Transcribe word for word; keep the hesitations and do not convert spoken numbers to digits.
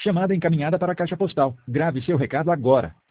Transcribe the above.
Chamada encaminhada para a caixa postal. Grave seu recado agora.